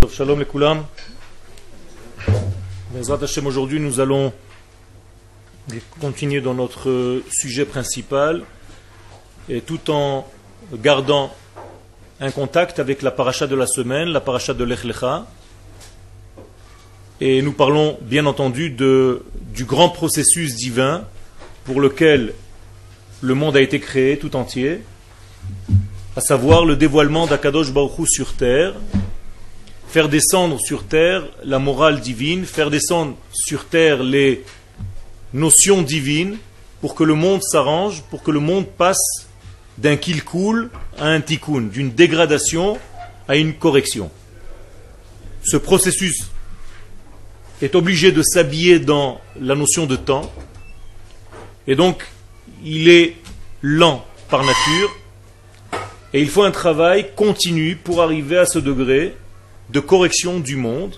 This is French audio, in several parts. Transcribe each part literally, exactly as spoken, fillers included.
Shalom les Koulam. Bezrat Hashem, aujourd'hui nous allons continuer dans notre sujet principal et tout en gardant un contact avec la paracha de la semaine, la paracha de Lech Lecha. Et nous parlons bien entendu de, du grand processus divin pour lequel le monde a été créé tout entier, à savoir le dévoilement d'Akadosh Baruch Hu sur terre, faire descendre sur terre la morale divine, faire descendre sur terre les notions divines pour que le monde s'arrange, pour que le monde passe d'un kilkoul à un tikkun, d'une dégradation à une correction. Ce processus est obligé de s'habiller dans la notion de temps, et donc il est lent par nature, et il faut un travail continu pour arriver à ce degré de correction du monde.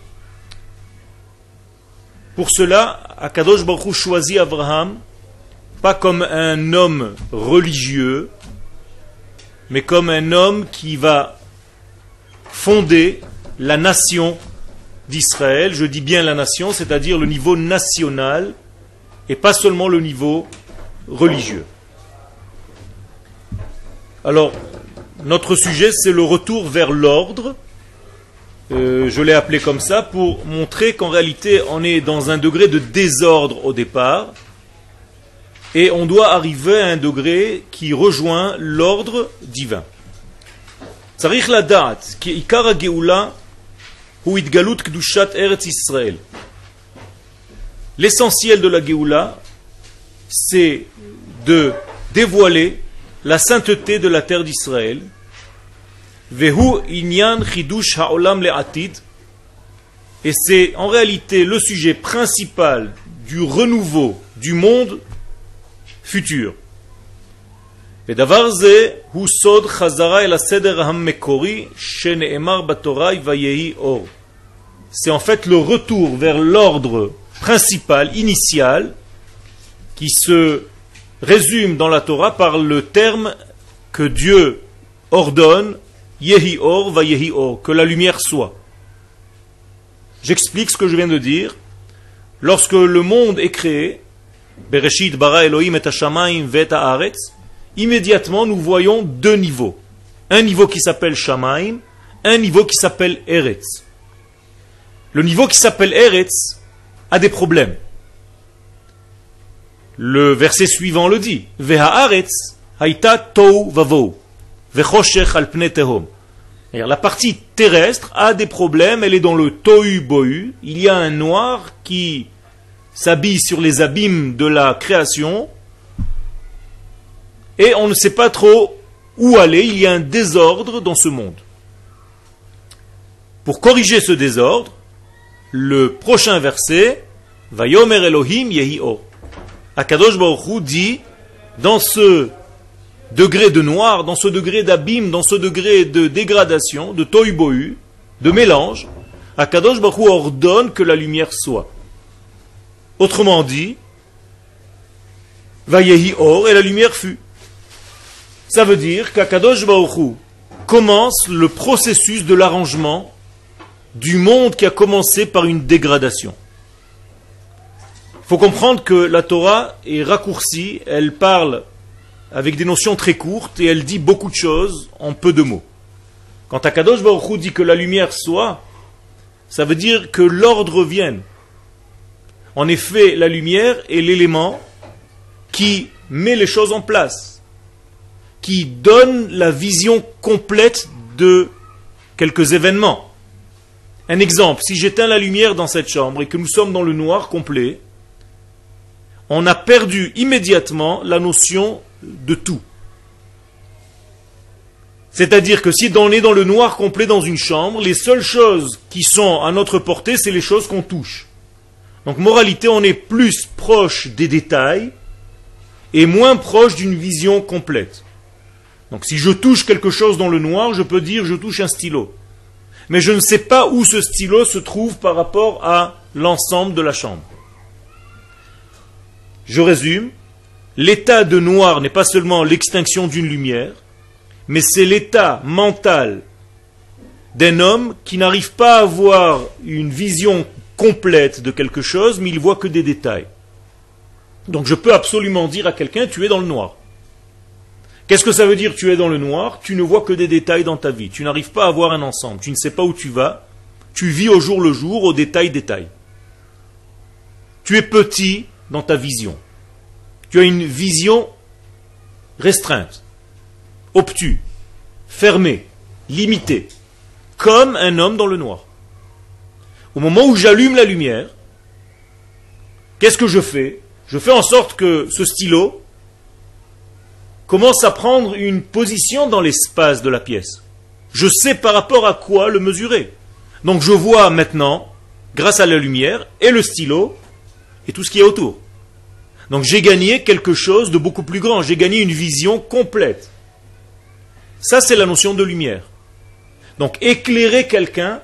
Pour cela, Akadosh Baruch Hu choisit Abraham, pas comme un homme religieux, mais comme un homme qui va fonder la nation d'Israël. Je dis bien la nation, c'est-à-dire le niveau national, et pas seulement le niveau religieux. Alors, notre sujet, c'est le retour vers l'ordre. Euh, je l'ai appelé comme ça pour montrer qu'en réalité on est dans un degré de désordre au départ et on doit arriver à un degré qui rejoint l'ordre divin. Tzarich ladat ki ikar hageula hu itgalut kedushat eretz Israël. L'essentiel de la Géoula, c'est de dévoiler la sainteté de la terre d'Israël. Vehu inyan chidush haolam le'atid, et c'est en réalité le sujet principal du renouveau du monde futur. Vedavar ze hu sod chazara el haseder hamekori shene'emar batorah vayehi or. C'est en fait le retour vers l'ordre principal, initial, qui se résume dans la Torah par le terme que Dieu ordonne, Yehi or va yehi or, que la lumière soit. J'explique ce que je viens de dire. Lorsque le monde est créé, Bereshit bara Elohim et hashamayim vet haaretz, immédiatement nous voyons deux niveaux. Un niveau qui s'appelle Shamayim, un niveau qui s'appelle Eretz. Le niveau qui s'appelle Eretz a des problèmes. Le verset suivant le dit. Vehaaretz haïta tou vavou. La partie terrestre a des problèmes, elle est dans le tohu bohu. Il y a un noir qui s'habille sur les abîmes de la création et on ne sait pas trop où aller. Il y a un désordre dans ce monde. Pour corriger ce désordre, le prochain verset, Vayomer Elohim yehi or. Akadosh Baruch Hu dit, dans ce degré de noir, dans ce degré d'abîme, dans ce degré de dégradation, de tohu bohu, de mélange, Akadosh Baruch Hu ordonne que la lumière soit. Autrement dit, Vayehi or, et la lumière fut. Ça veut dire qu'Akadosh Baruch Hu commence le processus de l'arrangement du monde qui a commencé par une dégradation. Il faut comprendre que la Torah est raccourcie, elle parle avec des notions très courtes, et elle dit beaucoup de choses en peu de mots. Quand Akadosh Baruch Hu dit que la lumière soit, ça veut dire que l'ordre vienne. En effet, la lumière est l'élément qui met les choses en place, qui donne la vision complète de quelques événements. Un exemple, si j'éteins la lumière dans cette chambre et que nous sommes dans le noir complet, on a perdu immédiatement la notion de tout. C'est-à-dire que si on est dans le noir complet dans une chambre, les seules choses qui sont à notre portée, c'est les choses qu'on touche. Donc, moralité, on est plus proche des détails et moins proche d'une vision complète. Donc, si je touche quelque chose dans le noir, je peux dire je touche un stylo. Mais je ne sais pas où ce stylo se trouve par rapport à l'ensemble de la chambre. Je résume. L'état de noir n'est pas seulement l'extinction d'une lumière, mais c'est l'état mental d'un homme qui n'arrive pas à avoir une vision complète de quelque chose, mais il voit que des détails. Donc je peux absolument dire à quelqu'un, tu es dans le noir. Qu'est-ce que ça veut dire, tu es dans le noir? Tu ne vois que des détails dans ta vie. Tu n'arrives pas à avoir un ensemble. Tu ne sais pas où tu vas. Tu vis au jour le jour, au détail, détail. Tu es petit dans ta vision. Tu as une vision restreinte, obtuse, fermée, limitée, comme un homme dans le noir. Au moment où j'allume la lumière, qu'est-ce que je fais? Je fais en sorte que ce stylo commence à prendre une position dans l'espace de la pièce. Je sais par rapport à quoi le mesurer. Donc je vois maintenant, grâce à la lumière, et le stylo, et tout ce qui est autour. Donc j'ai gagné quelque chose de beaucoup plus grand. J'ai gagné une vision complète. Ça, c'est la notion de lumière. Donc éclairer quelqu'un,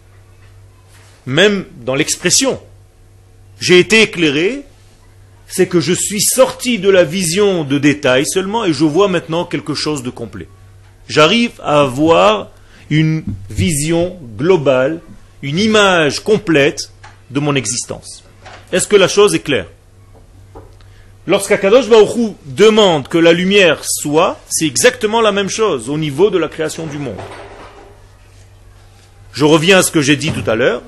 même dans l'expression, j'ai été éclairé, c'est que je suis sorti de la vision de détail seulement et je vois maintenant quelque chose de complet. J'arrive à avoir une vision globale, une image complète de mon existence. Est-ce que la chose est claire? Lorsqu'Akadosh Baruch Hu demande que la lumière soit, c'est exactement la même chose au niveau de la création du monde. Je reviens à ce que j'ai dit tout à l'heure.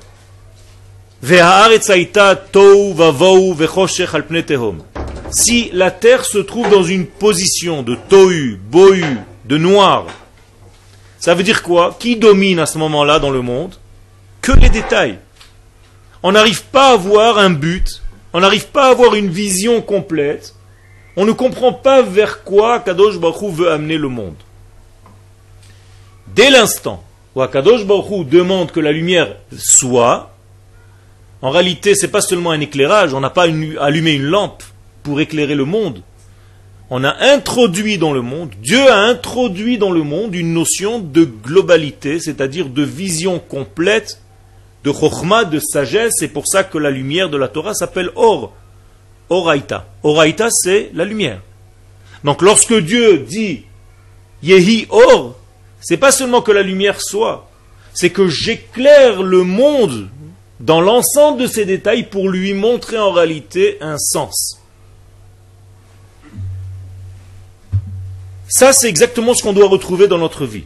Si la terre se trouve dans une position de tohu, bohu, de noir, ça veut dire quoi? Qui domine à ce moment-là dans le monde? Que les détails. On n'arrive pas à voir un but, on n'arrive pas à avoir une vision complète, on ne comprend pas vers quoi Kadosh Baruch Hu veut amener le monde. Dès l'instant où Kadosh Baruch Hu demande que la lumière soit, en réalité, ce n'est pas seulement un éclairage, on n'a pas une, allumé une lampe pour éclairer le monde. On a introduit dans le monde, Dieu a introduit dans le monde une notion de globalité, c'est-à-dire de vision complète, de chokhma, de sagesse. C'est pour ça que la lumière de la Torah s'appelle Or, Oraïta. Oraïta, c'est la lumière. Donc lorsque Dieu dit Yehi Or, c'est pas seulement que la lumière soit, c'est que j'éclaire le monde dans l'ensemble de ces détails pour lui montrer en réalité un sens. Ça, c'est exactement ce qu'on doit retrouver dans notre vie.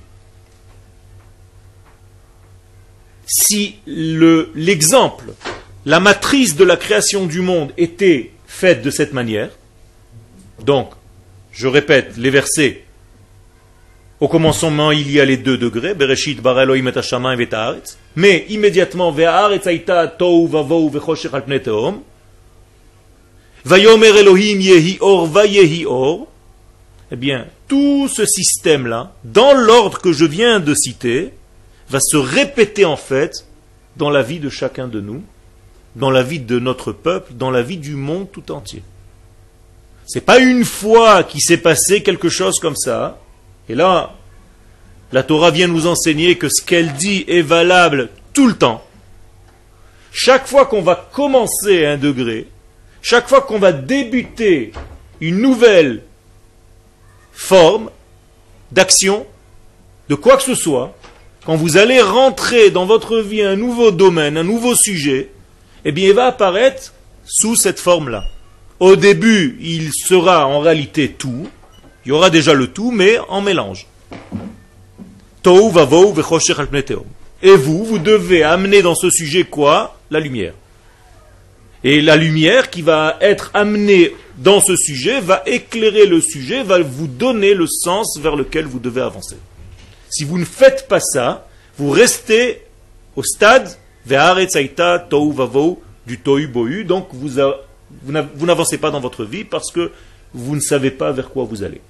Si le, l'exemple, la matrice de la création du monde était faite de cette manière, donc, je répète les versets, au commencement il y a les deux degrés, Bereshit bara Elohim et hashamayim et haaretz, mais immédiatement, ve'haaretz hayta tohu vavohu vechoshech al pnei tehom, vayomer Elohim yehi or vayehi or, eh bien, tout ce système-là, dans l'ordre que je viens de citer, va se répéter en fait dans la vie de chacun de nous, dans la vie de notre peuple, dans la vie du monde tout entier. C'est pas une fois qu'il s'est passé quelque chose comme ça, et là, la Torah vient nous enseigner que ce qu'elle dit est valable tout le temps. Chaque fois qu'on va commencer un degré, chaque fois qu'on va débuter une nouvelle forme d'action, de quoi que ce soit, quand vous allez rentrer dans votre vie un nouveau domaine, un nouveau sujet, eh bien il va apparaître sous cette forme-là. Au début, il sera en réalité tout, il y aura déjà le tout, mais en mélange. Tohu vavohu vechoshech al pnei tehom. Et vous, vous devez amener dans ce sujet quoi? La lumière. Et la lumière qui va être amenée dans ce sujet va éclairer le sujet, va vous donner le sens vers lequel vous devez avancer. Si vous ne faites pas ça, vous restez au stade ve'haaretz hayta tohu vavohu du tohu bohu, donc vous, a, vous, vous n'avancez pas dans votre vie parce que vous ne savez pas vers quoi vous allez.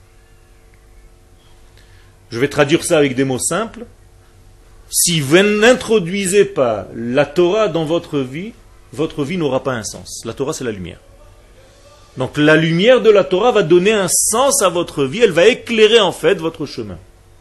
Je vais traduire ça avec des mots simples. Si vous n'introduisez pas la Torah dans votre vie, votre vie n'aura pas un sens. La Torah, c'est la lumière. Donc la lumière de la Torah va donner un sens à votre vie, elle va éclairer en fait votre chemin.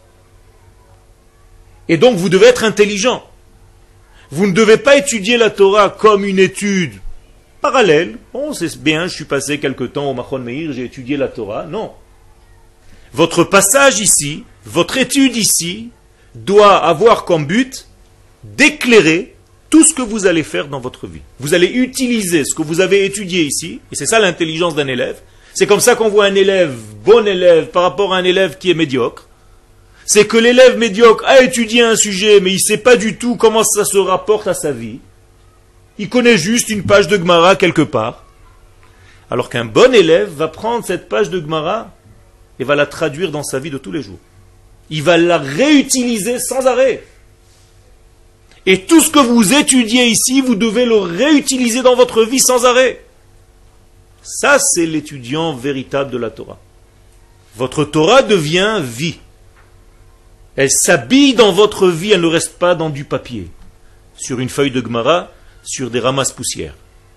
Et donc vous devez être intelligent. Vous ne devez pas étudier la Torah comme une étude parallèle. Bon, c'est bien, je suis passé quelque temps au Machon Meir, j'ai étudié la Torah. Non. Votre passage ici, votre étude ici, doit avoir comme but d'éclairer tout ce que vous allez faire dans votre vie. Vous allez utiliser ce que vous avez étudié ici, et c'est ça l'intelligence d'un élève. C'est comme ça qu'on voit un élève, bon élève, par rapport à un élève qui est médiocre. C'est que l'élève médiocre a étudié un sujet, mais il ne sait pas du tout comment ça se rapporte à sa vie. Il connaît juste une page de Gemara quelque part. Alors qu'un bon élève va prendre cette page de Gemara et va la traduire dans sa vie de tous les jours. Il va la réutiliser sans arrêt. Et tout ce que vous étudiez ici, vous devez le réutiliser dans votre vie sans arrêt. Ça, c'est l'étudiant véritable de la Torah. Votre Torah devient vie. Elle s'habille dans votre vie, elle ne reste pas dans du papier, sur une feuille de Gemara, sur des ramasses poussières.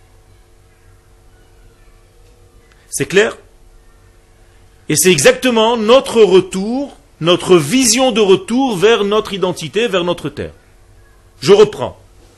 C'est clair? Et c'est exactement notre retour, notre vision de retour vers notre identité, vers notre terre. Je reprends.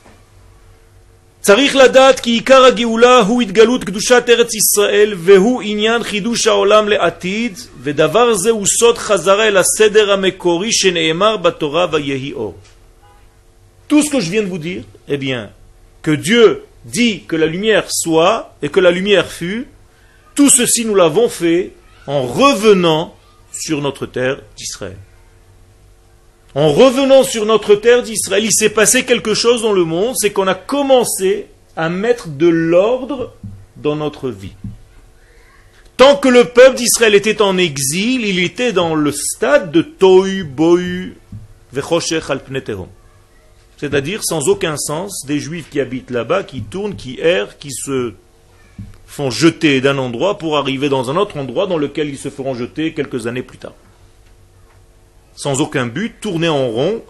צריך לדעת כי עיקר הגאולה הוא התגלות קדושת ארץ ישראל והוא עניין חידוש העולם לעתיד ודבר זה הוא סוד חזרה אל הסדר המקורי שנאמר בתורה ויהי אור. Tout ce que je viens de vous dire, eh bien, que Dieu dit que la lumière soit et que la lumière fut, tout ceci nous l'avons fait en revenant sur notre terre d'Israël. En revenant sur notre terre d'Israël, il s'est passé quelque chose dans le monde, c'est qu'on a commencé à mettre de l'ordre dans notre vie. Tant que le peuple d'Israël était en exil, il était dans le stade de Tohu Bohu Vechoshech al Pnei Tehom. C'est-à-dire sans aucun sens, des juifs qui habitent là-bas, qui tournent, qui errent, qui se font jeter d'un endroit pour arriver dans un autre endroit dans lequel ils se feront jeter quelques années plus tard. Sans aucun but, tourner en rond,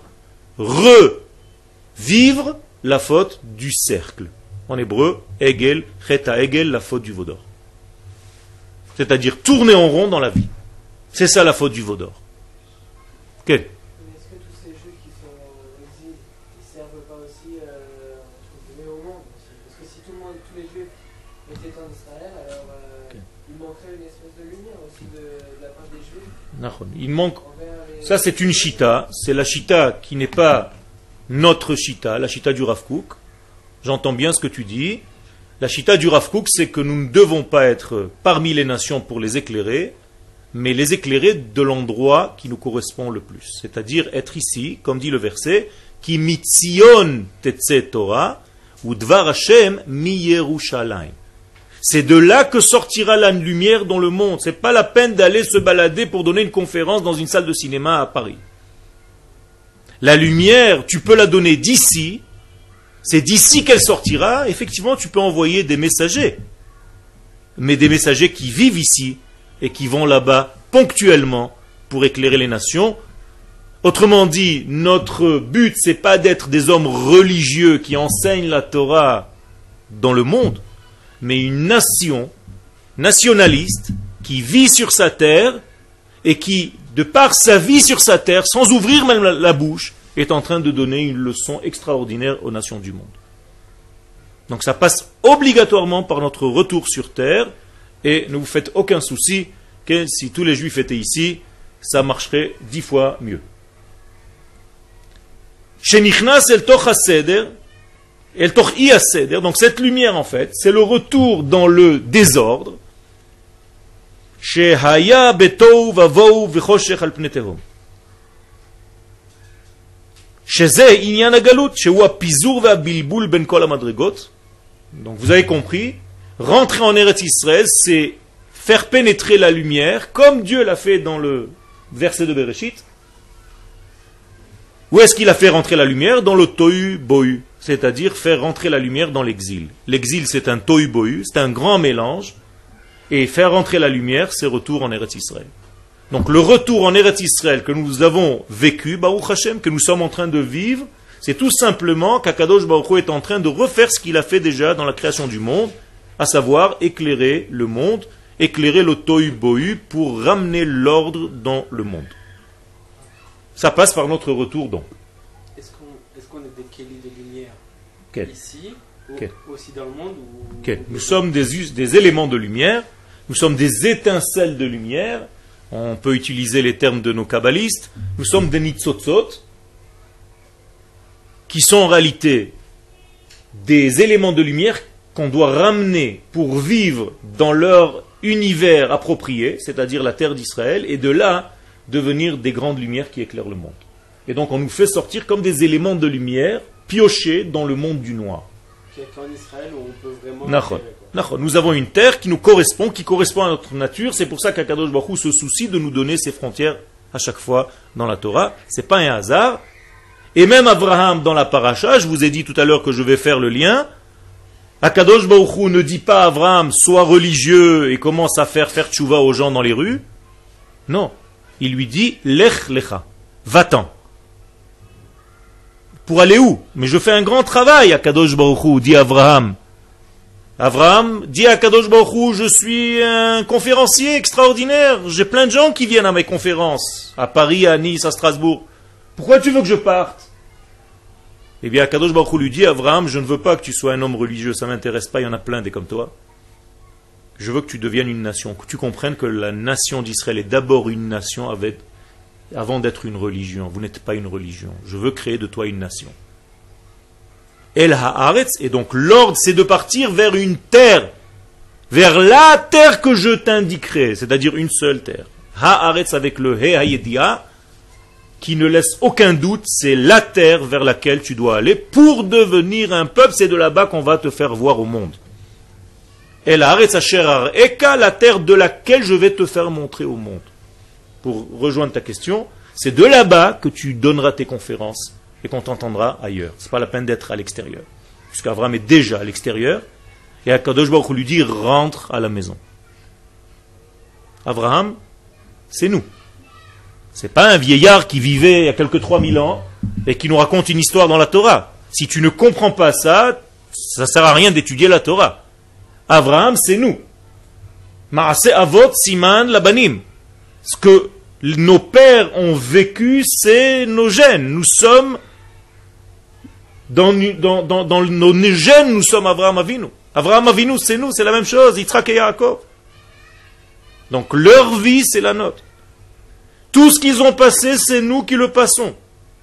revivre la faute du cercle. En hébreu, Egel, Cheta Egel, la faute du veau d'or. C'est-à-dire tourner en rond dans la vie. C'est ça la faute du veau d'or. Okay. Est-ce que tous ces juifs qui sont en exil, ils ne servent pas aussi euh, au monde aussi? Parce que si tout le monde, tous les juifs étaient en Israël, alors euh, okay. il manquerait une espèce de lumière aussi de, de la part des juifs. Il manque. Ça, c'est une chita. C'est la chita qui n'est pas notre chita, la chita du Rav Kook. J'entends bien ce que tu dis. La chita du Rav Kook, c'est que nous ne devons pas être parmi les nations pour les éclairer, mais les éclairer de l'endroit qui nous correspond le plus. C'est-à-dire être ici, comme dit le verset, Ki mitzion tetse Torah, ou dvar Hashem mi Yerushalayim. C'est de là que sortira la lumière dans le monde. Ce n'est pas la peine d'aller se balader pour donner une conférence dans une salle de cinéma à Paris. La lumière, tu peux la donner d'ici. C'est d'ici qu'elle sortira. Effectivement, tu peux envoyer des messagers. Mais des messagers qui vivent ici et qui vont là-bas ponctuellement pour éclairer les nations. Autrement dit, notre but, c'est pas d'être des hommes religieux qui enseignent la Torah dans le monde, mais une nation nationaliste qui vit sur sa terre et qui, de par sa vie sur sa terre, sans ouvrir même la, la bouche, est en train de donner une leçon extraordinaire aux nations du monde. Donc ça passe obligatoirement par notre retour sur terre, et ne vous faites aucun souci que si tous les juifs étaient ici, ça marcherait dix fois mieux. Shenichnas el toch haseder, El toch i haseder, donc cette lumière en fait, c'est le retour dans le désordre. Shehaya betou vavou v'choshech al pnei tehom. Sheze inyan hagalut, shehu hapizur ve'habilbul ben kol hamadregot. Donc vous avez compris, rentrer en Eretz Israël, c'est faire pénétrer la lumière, comme Dieu l'a fait dans le verset de Bereshit. Où est-ce qu'il a fait rentrer la lumière? Dans le tohu bohu, c'est-à-dire faire rentrer la lumière dans l'exil. L'exil, c'est un tohu bohu, c'est un grand mélange, et faire rentrer la lumière, c'est retour en Eretz Israël. Donc le retour en Eretz Israël que nous avons vécu, Baruch Hashem, que nous sommes en train de vivre, c'est tout simplement qu'Akadosh Baruch Hu est en train de refaire ce qu'il a fait déjà dans la création du monde, à savoir éclairer le monde, éclairer le tohu bohu pour ramener l'ordre dans le monde. Ça passe par notre retour donc. Est-ce qu'on est, qu'on est des kélis de lumière Quel ici, ou Quel aussi dans le monde ou... Quel Nous sommes des, des éléments de lumière, nous sommes des étincelles de lumière, on peut utiliser les termes de nos kabbalistes, nous sommes des nitzotzot, qui sont en réalité des éléments de lumière qu'on doit ramener pour vivre dans leur univers approprié, c'est-à-dire la terre d'Israël, et de là devenir des grandes lumières qui éclairent le monde. Et donc on nous fait sortir comme des éléments de lumière piochés dans le monde du noir. Qu'en Israël, où on peut vraiment... Nachon. Nachon. Nous avons une terre qui nous correspond, qui correspond à notre nature. C'est pour ça qu'Akadosh Baruch Hu se soucie de nous donner ses frontières à chaque fois dans la Torah. C'est pas un hasard. Et même Abraham dans la paracha, je vous ai dit tout à l'heure que je vais faire le lien. Akadosh Baruch Hu ne dit pas à Abraham sois religieux et commence à faire faire tchouva aux gens dans les rues. Non, il lui dit lech lecha, va-t'en. Pour aller où? Mais je fais un grand travail, Akadosh Baruch Hu, dit Abraham. Abraham dit à Akadosh Baruch Hu, je suis un conférencier extraordinaire, j'ai plein de gens qui viennent à mes conférences, à Paris, à Nice, à Strasbourg. Pourquoi tu veux que je parte? Eh bien, Akadosh Baruch Hu lui dit, Abraham, je ne veux pas que tu sois un homme religieux, ça ne m'intéresse pas, il y en a plein des comme toi. Je veux que tu deviennes une nation, que tu comprennes que la nation d'Israël est d'abord une nation avec, avant d'être une religion. Vous n'êtes pas une religion. Je veux créer de toi une nation. El Haaretz, et donc l'ordre, c'est de partir vers une terre, vers la terre que je t'indiquerai, c'est-à-dire une seule terre. Haaretz avec le He Hayedia, qui ne laisse aucun doute, c'est la terre vers laquelle tu dois aller pour devenir un peuple. C'est de là-bas qu'on va te faire voir au monde. El Haaretz Asher Areka, la terre de laquelle je vais te faire montrer au monde. Pour rejoindre ta question, c'est de là-bas que tu donneras tes conférences et qu'on t'entendra ailleurs. Ce n'est pas la peine d'être à l'extérieur. Puisqu'Abraham est déjà à l'extérieur, et Akadosh Baruch Hu lui dit rentre à la maison. Abraham, c'est nous. C'est pas un vieillard qui vivait il y a quelques trois mille ans et qui nous raconte une histoire dans la Torah. Si tu ne comprends pas ça, ça ne sert à rien d'étudier la Torah. Abraham, c'est nous. Maase avot siman labanim. Ce que nos pères ont vécu, c'est nos gènes. Nous sommes, dans, dans, dans, dans nos gènes, nous sommes Abraham Avinu. Abraham Avinu, c'est nous, c'est la même chose. Yitzhak et Yaakov. Donc leur vie, c'est la nôtre. Tout ce qu'ils ont passé, c'est nous qui le passons.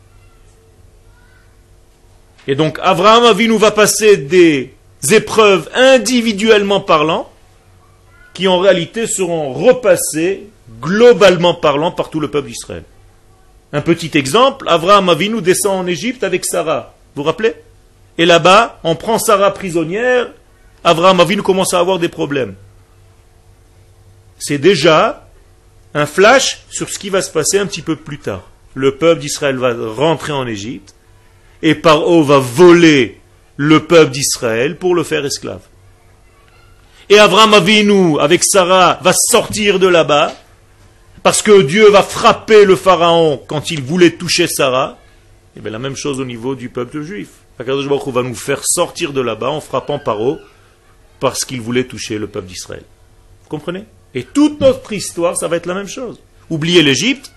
Et donc, Abraham Avinu va passer des épreuves individuellement parlant, qui en réalité seront repassées, globalement parlant, par tout le peuple d'Israël. Un petit exemple, Abraham Avinu descend en Égypte avec Sarah. Vous vous rappelez? Et là-bas, on prend Sarah prisonnière, Abraham Avinu commence à avoir des problèmes. C'est déjà un flash sur ce qui va se passer un petit peu plus tard. Le peuple d'Israël va rentrer en Égypte et Paro va voler le peuple d'Israël pour le faire esclave. Et Abraham Avinu, avec Sarah, va sortir de là-bas parce que Dieu va frapper le pharaon quand il voulait toucher Sarah. Et bien la même chose au niveau du peuple juif. Akadosh Baruch Hu va nous faire sortir de là-bas en frappant Paro parce qu'il voulait toucher le peuple d'Israël. Vous comprenez? Et toute notre histoire, ça va être la même chose. Oubliez l'Égypte,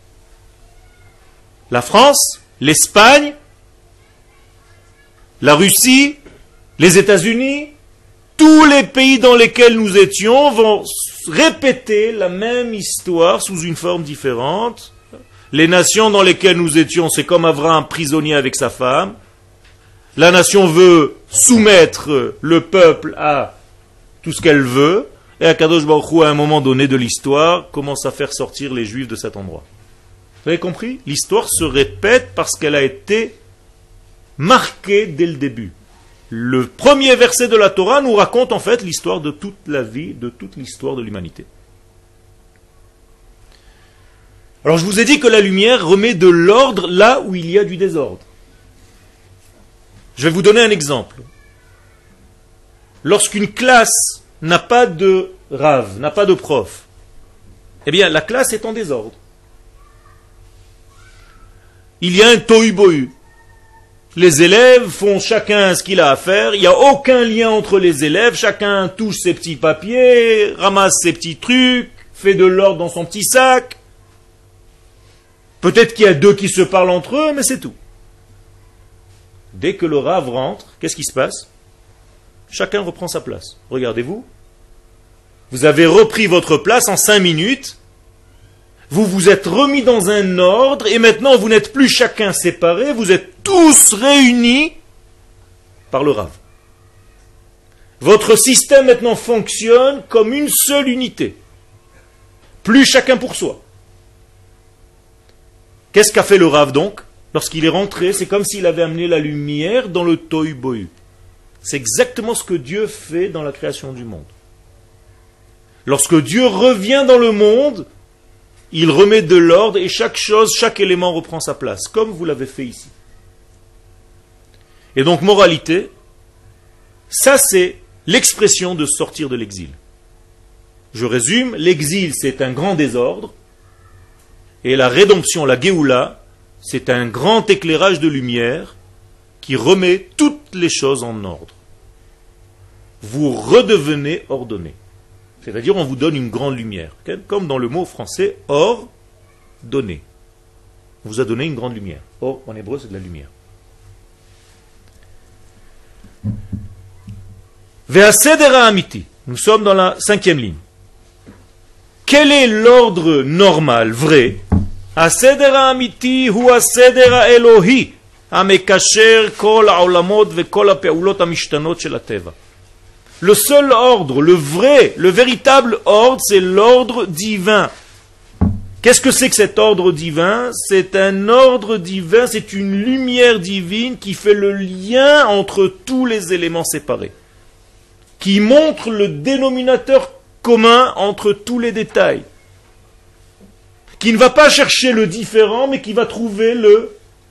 la France, l'Espagne, la Russie, les États-Unis, tous les pays dans lesquels nous étions vont répéter la même histoire sous une forme différente. Les nations dans lesquelles nous étions, c'est comme Abraham prisonnier avec sa femme. La nation veut soumettre le peuple à tout ce qu'elle veut. Et Akadosh Baruch Hu, à un moment donné de l'histoire, commence à faire sortir les Juifs de cet endroit. Vous avez compris? L'histoire se répète parce qu'elle a été marquée dès le début. Le premier verset de la Torah nous raconte en fait l'histoire de toute la vie, de toute l'histoire de l'humanité. Alors je vous ai dit que la lumière remet de l'ordre là où il y a du désordre. Je vais vous donner un exemple. Lorsqu'une classe n'a pas de rave, n'a pas de prof, eh bien la classe est en désordre. Il y a un tohu-bohu. Les élèves font chacun ce qu'il a à faire, il n'y a aucun lien entre les élèves, chacun touche ses petits papiers, ramasse ses petits trucs, fait de l'ordre dans son petit sac. Peut-être qu'il y a deux qui se parlent entre eux, mais c'est tout. Dès que le rave rentre, qu'est-ce qui se passe? Chacun reprend sa place. Regardez-vous. Vous avez repris votre place en cinq minutes. Vous vous êtes remis dans un ordre et maintenant vous n'êtes plus chacun séparé, vous êtes tous réunis par le Rav. Votre système maintenant fonctionne comme une seule unité. Plus chacun pour soi. Qu'est-ce qu'a fait le Rav donc? Lorsqu'il est rentré, c'est comme s'il avait amené la lumière dans le tohu bohu. C'est exactement ce que Dieu fait dans la création du monde. Lorsque Dieu revient dans le monde, il remet de l'ordre et chaque chose, chaque élément reprend sa place, comme vous l'avez fait ici. Et donc, moralité, ça c'est l'expression de sortir de l'exil. Je résume, l'exil c'est un grand désordre, et la rédemption, la Géoula, c'est un grand éclairage de lumière qui remet toutes les choses en ordre. Vous redevenez ordonné. C'est-à-dire, on vous donne une grande lumière. Comme dans le mot français, or, donné. On vous a donné une grande lumière. Or, en hébreu, c'est de la lumière. Ve'aseder ha'amiti. Nous sommes dans la cinquième ligne. Quel est l'ordre normal, vrai? Aseder ha'amiti hu aseder ha'elohi ha'mekasher kol ha'olamot ve'kol ha'pe'ulot ha'mishtanot shel ha'teva. Le seul ordre, le vrai, le véritable ordre, c'est l'ordre divin. Qu'est-ce que c'est que cet ordre divin? C'est un ordre divin, c'est une lumière divine qui fait le lien entre tous les éléments séparés, qui montre le dénominateur commun entre tous les détails, qui ne va pas chercher le différent, mais qui va trouver le,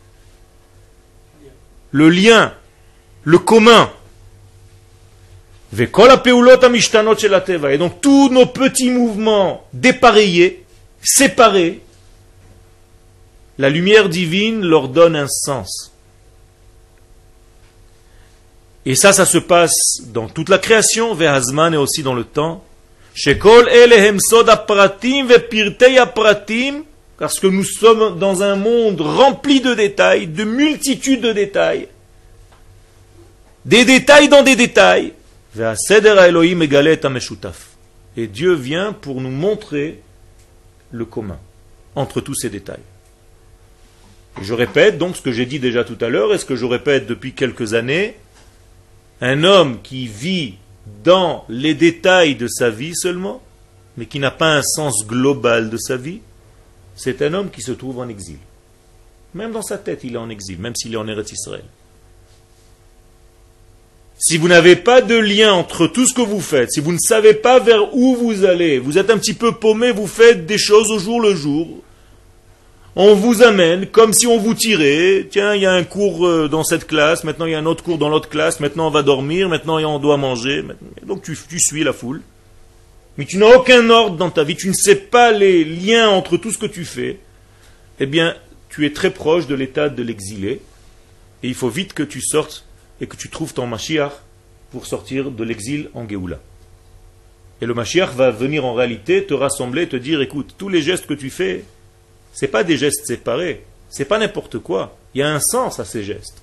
le lien, le commun. Et donc tous nos petits mouvements dépareillés, séparés, la lumière divine leur donne un sens. Et ça, ça se passe dans toute la création, Vehazman et aussi dans le temps. Parce que nous sommes dans un monde rempli de détails, de multitudes de détails. Des détails dans des détails. Et Dieu vient pour nous montrer le commun entre tous ces détails. Et je répète donc ce que j'ai dit déjà tout à l'heure et ce que je répète depuis quelques années. Un homme qui vit dans les détails de sa vie seulement, mais qui n'a pas un sens global de sa vie, c'est un homme qui se trouve en exil. Même dans sa tête, il est en exil, même s'il est en Eretz Israël. Si vous n'avez pas de lien entre tout ce que vous faites, si vous ne savez pas vers où vous allez, vous êtes un petit peu paumé, vous faites des choses au jour le jour, on vous amène comme si on vous tirait, tiens, il y a un cours dans cette classe, maintenant il y a un autre cours dans l'autre classe, maintenant on va dormir, maintenant on doit manger, donc tu, tu suis la foule. Mais tu n'as aucun ordre dans ta vie, tu ne sais pas les liens entre tout ce que tu fais, eh bien, tu es très proche de l'état de l'exilé, et il faut vite que tu sortes et que tu trouves ton Mashiach pour sortir de l'exil en Géoula. Et le Mashiach va venir en réalité te rassembler, te dire, écoute, tous les gestes que tu fais, ce n'est pas des gestes séparés, ce n'est pas n'importe quoi. Il y a un sens à ces gestes.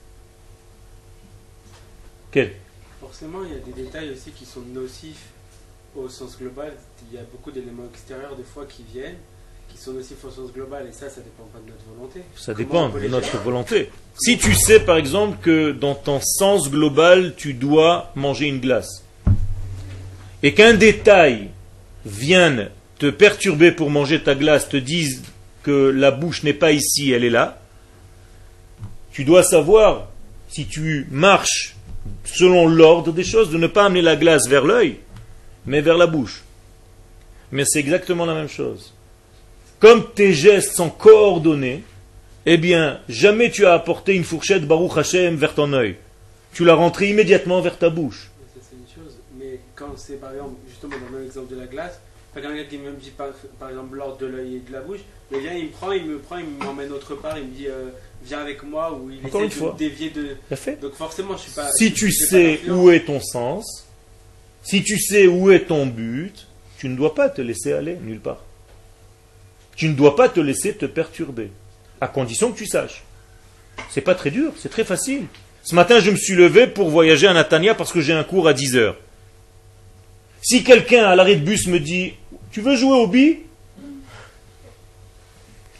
Quel? Forcément, il y a des détails aussi qui sont nocifs au sens global. Il y a beaucoup d'éléments extérieurs des fois qui viennent, qui sont nocifs au sens global, et ça, ça ne dépend pas de notre volonté. Ça dépend de notre volonté. Si tu sais par exemple que dans ton sens global, tu dois manger une glace, et qu'un détail vienne te perturber pour manger ta glace, te dise que la bouche n'est pas ici, elle est là, tu dois savoir, si tu marches selon l'ordre des choses, de ne pas amener la glace vers l'œil, mais vers la bouche. Mais c'est exactement la même chose. Comme tes gestes sont coordonnés, eh bien, jamais tu as apporté une fourchette Baruch Hashem vers ton œil. Tu l'as rentrée immédiatement vers ta bouche. Ça, c'est une chose. Mais quand c'est, par exemple, justement, dans l'exemple de la glace, pas quelqu'un qui me dit, par, par exemple, l'ordre de l'œil et de la bouche, mais viens, il me prend, il me prend, il m'emmène autre part, il me dit, euh, viens avec moi, ou il Encore essaie une de fois. me dévier de... Fait. Donc forcément, je suis pas... Si tu sais où est ton sens, si tu sais où est ton but, tu ne dois pas te laisser aller nulle part. Tu ne dois pas te laisser te perturber, à condition que tu saches. C'est pas très dur, c'est très facile. Ce matin, je me suis levé pour voyager à Natania parce que j'ai un cours à dix heures. Si quelqu'un à l'arrêt de bus me dit « Tu veux jouer au billes ?»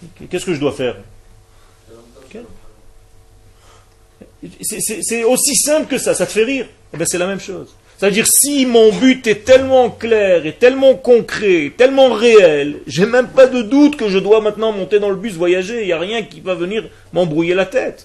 Qu'est-ce que je dois faire? C'est, c'est, c'est aussi simple que ça, ça te fait rire. Eh bien, c'est la même chose. C'est-à-dire, si mon but est tellement clair, et tellement concret, tellement réel, j'ai même pas de doute que je dois maintenant monter dans le bus, voyager, il n'y a rien qui va venir m'embrouiller la tête.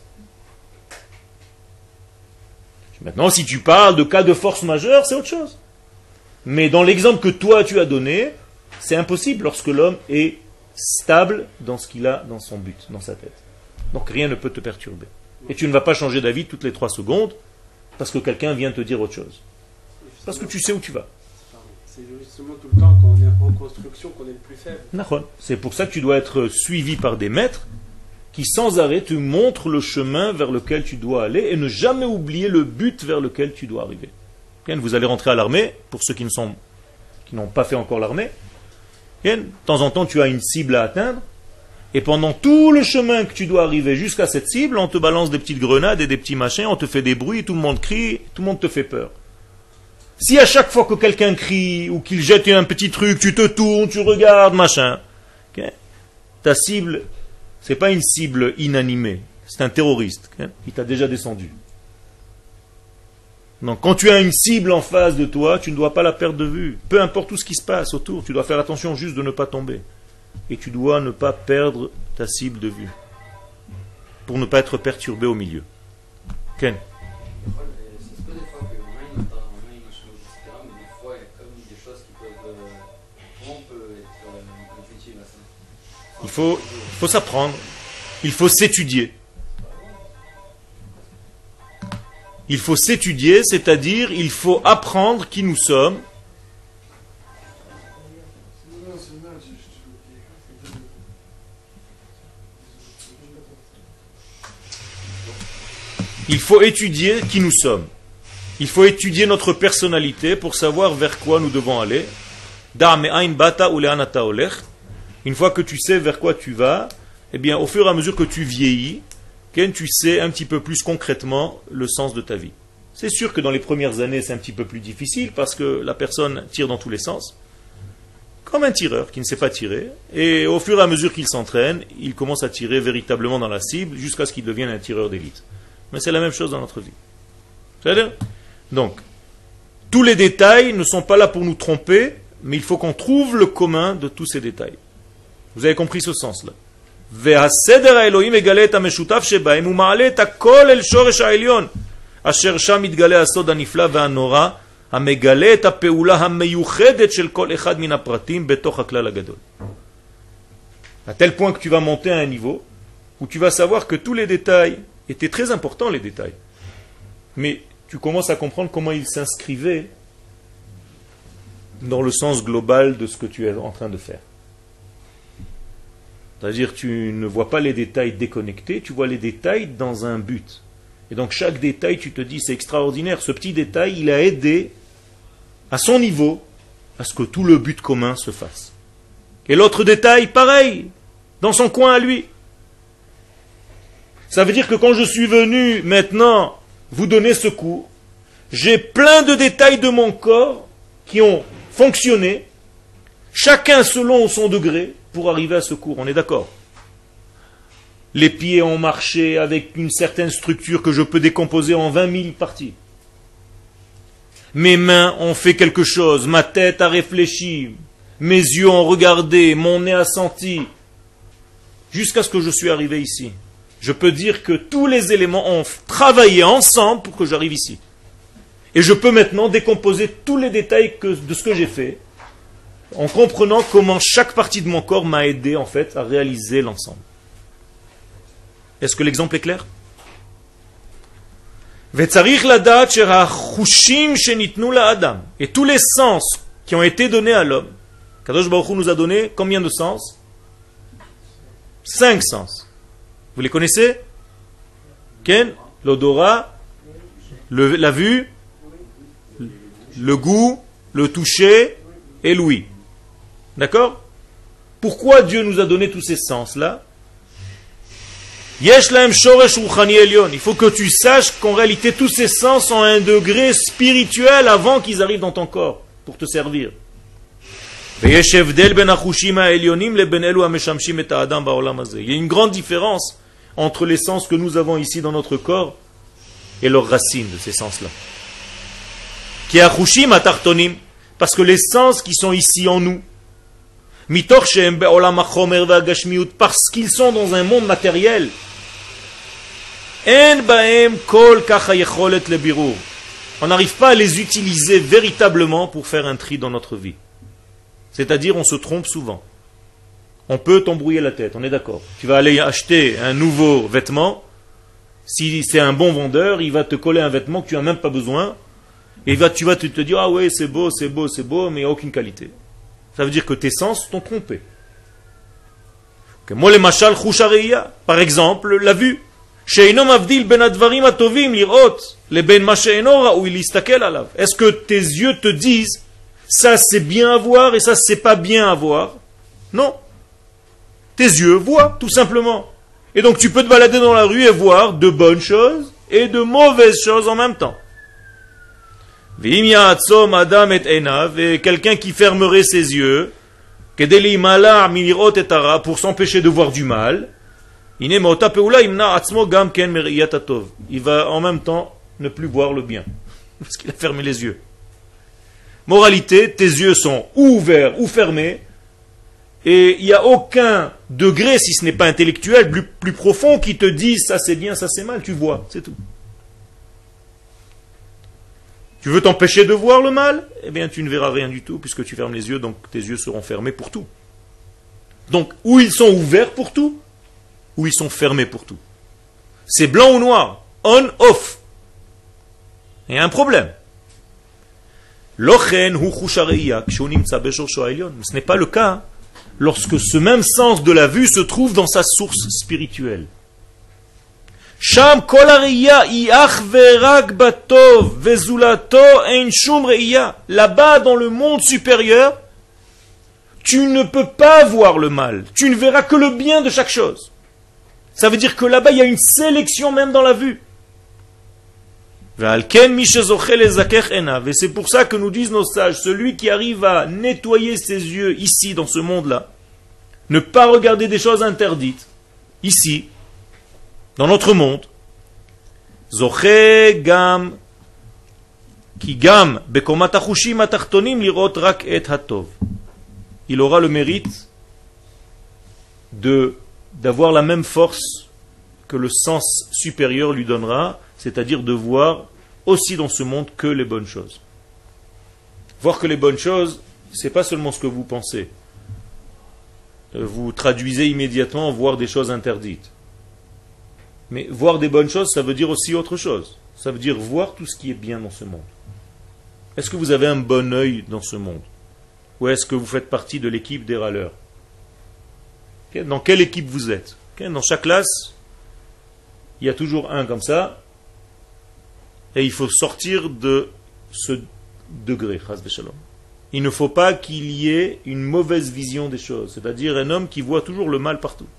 Maintenant, si tu parles de cas de force majeure, c'est autre chose. Mais dans l'exemple que toi tu as donné, c'est impossible lorsque l'homme est stable dans ce qu'il a dans son but, dans sa tête. Donc rien ne peut te perturber. Et tu ne vas pas changer d'avis toutes les trois secondes parce que quelqu'un vient te dire autre chose. Parce que tu sais où tu vas. C'est justement tout le temps quand on est en construction qu'on est le plus faible. C'est pour ça que tu dois être suivi par des maîtres qui sans arrêt te montrent le chemin vers lequel tu dois aller et ne jamais oublier le but vers lequel tu dois arriver. Vous allez rentrer à l'armée, pour ceux qui ne sont, qui n'ont pas fait encore l'armée. De temps en temps, tu as une cible à atteindre. Et pendant tout le chemin que tu dois arriver jusqu'à cette cible, on te balance des petites grenades et des petits machins, on te fait des bruits, tout le monde crie, tout le monde te fait peur. Si à chaque fois que quelqu'un crie ou qu'il jette un petit truc, tu te tournes, tu regardes, machin, okay, ta cible, c'est pas une cible inanimée, c'est un terroriste, okay, il t'a déjà descendu. Donc quand tu as une cible en face de toi, tu ne dois pas la perdre de vue. Peu importe tout ce qui se passe autour, tu dois faire attention juste de ne pas tomber. Et tu dois ne pas perdre ta cible de vue. Pour ne pas être perturbé au milieu. Ken? Il faut, il faut s'apprendre. Il faut s'étudier. Il faut s'étudier, c'est-à-dire il faut apprendre qui nous sommes. Il faut étudier qui nous sommes. Il faut étudier notre personnalité pour savoir vers quoi nous devons aller. Une fois que tu sais vers quoi tu vas, eh bien, au fur et à mesure que tu vieillis, tu sais un petit peu plus concrètement le sens de ta vie. C'est sûr que dans les premières années, c'est un petit peu plus difficile parce que la personne tire dans tous les sens, comme un tireur qui ne sait pas tirer. Et au fur et à mesure qu'il s'entraîne, il commence à tirer véritablement dans la cible jusqu'à ce qu'il devienne un tireur d'élite. Mais c'est la même chose dans notre vie. C'est-à-dire ? Donc, tous les détails ne sont pas là pour nous tromper, mais il faut qu'on trouve le commun de tous ces détails. Vous avez compris ce sens-là. והסדר האלוהי מגלה את המשותף שבהם ומעלה את הכל אל שורש העליון אשר שם מתגלה הסוד הנפלא והנורא המגלה את הפעולה המיוחדת של כל אחד מן הפרטים בתוך הכלל הגדול. À tel point que tu vas monter à un niveau où tu vas savoir que tous les détails étaient très importants, les détails, mais tu commences à comprendre comment ils s'inscrivaient dans le sens global de ce que tu es en train de faire. C'est-à-dire tu ne vois pas les détails déconnectés, tu vois les détails dans un but. Et donc chaque détail, tu te dis, c'est extraordinaire, ce petit détail, il a aidé à son niveau à ce que tout le but commun se fasse. Et l'autre détail, pareil, dans son coin à lui. Ça veut dire que quand je suis venu maintenant vous donner ce cours, j'ai plein de détails de mon corps qui ont fonctionné, chacun selon son degré, pour arriver à ce cours, on est d'accord. Les pieds ont marché avec une certaine structure que je peux décomposer en vingt mille parties. Mes mains ont fait quelque chose, ma tête a réfléchi, mes yeux ont regardé, mon nez a senti, jusqu'à ce que je suis arrivé ici. Je peux dire que tous les éléments ont travaillé ensemble pour que j'arrive ici. Et je peux maintenant décomposer tous les détails que, de ce que j'ai fait, en comprenant comment chaque partie de mon corps m'a aidé en fait à réaliser l'ensemble. Est-ce que l'exemple est clair? Et tous les sens qui ont été donnés à l'homme, Kadosh Baruch Hu nous a donné combien de sens? Cinq sens. Vous les connaissez? Ken, l'odorat, le, la vue, le goût, le toucher et l'ouïe. D'accord? Pourquoi Dieu nous a donné tous ces sens-là? Il faut que tu saches qu'en réalité tous ces sens ont un degré spirituel avant qu'ils arrivent dans ton corps pour te servir. Il y a une grande différence entre les sens que nous avons ici dans notre corps et leurs racines de ces sens-là. Parce que les sens qui sont ici en nous, parce qu'ils sont dans un monde matériel, on n'arrive pas à les utiliser véritablement pour faire un tri dans notre vie. C'est-à-dire, on se trompe souvent. On peut t'embrouiller la tête, on est d'accord. Tu vas aller acheter un nouveau vêtement. Si c'est un bon vendeur, il va te coller un vêtement que tu n'as même pas besoin. Et va, tu vas te, te dire, ah ouais, c'est beau, c'est beau, c'est beau, mais il n'y a aucune qualité. Ça veut dire que tes sens t'ont trompé. Moi, les machal chushareya, par exemple, la vue. Est-ce que tes yeux te disent, ça c'est bien à voir et ça c'est pas bien à voir? Non. Tes yeux voient, tout simplement. Et donc tu peux te balader dans la rue et voir de bonnes choses et de mauvaises choses en même temps. Et quelqu'un qui fermerait ses yeux pour s'empêcher de voir du mal, il va en même temps ne plus voir le bien, parce qu'il a fermé les yeux. Moralité, tes yeux sont ou ouverts ou fermés, et il n'y a aucun degré, si ce n'est pas intellectuel, plus, plus profond qui te dise ça c'est bien, ça c'est mal, tu vois, c'est tout. Tu veux t'empêcher de voir le mal? Eh bien tu ne verras rien du tout, puisque tu fermes les yeux, donc tes yeux seront fermés pour tout. Donc, ou ils sont ouverts pour tout, ou ils sont fermés pour tout. C'est blanc ou noir, on, off. Il y a un problème. Ce n'est pas le cas lorsque ce même sens de la vue se trouve dans sa source spirituelle. Là-bas, dans le monde supérieur, tu ne peux pas voir le mal. Tu ne verras que le bien de chaque chose. Ça veut dire que là-bas, il y a une sélection même dans la vue. Et c'est pour ça que nous disent nos sages, celui qui arrive à nettoyer ses yeux ici, dans ce monde-là, ne pas regarder des choses interdites, ici, dans notre monde, il aura le mérite de d'avoir la même force que le sens supérieur lui donnera, c'est-à-dire de voir aussi dans ce monde que les bonnes choses. Voir que les bonnes choses, c'est pas seulement ce que vous pensez. Vous traduisez immédiatement voir des choses interdites. Mais voir des bonnes choses, ça veut dire aussi autre chose. Ça veut dire voir tout ce qui est bien dans ce monde. Est-ce que vous avez un bon œil dans ce monde? Ou est-ce que vous faites partie de l'équipe des râleurs? Dans quelle équipe vous êtes? Dans chaque classe, il y a toujours un comme ça, et il faut sortir de ce degré. Il ne faut pas qu'il y ait une mauvaise vision des choses, c'est-à-dire un homme qui voit toujours le mal partout.